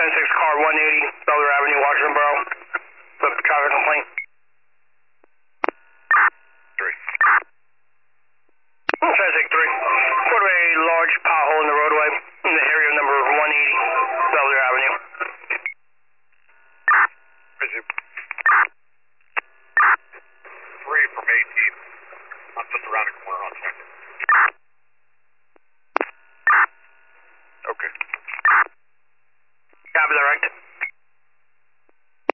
10-6 car 180 Bellevue Avenue, Washington Borough. Flip traffic complaint.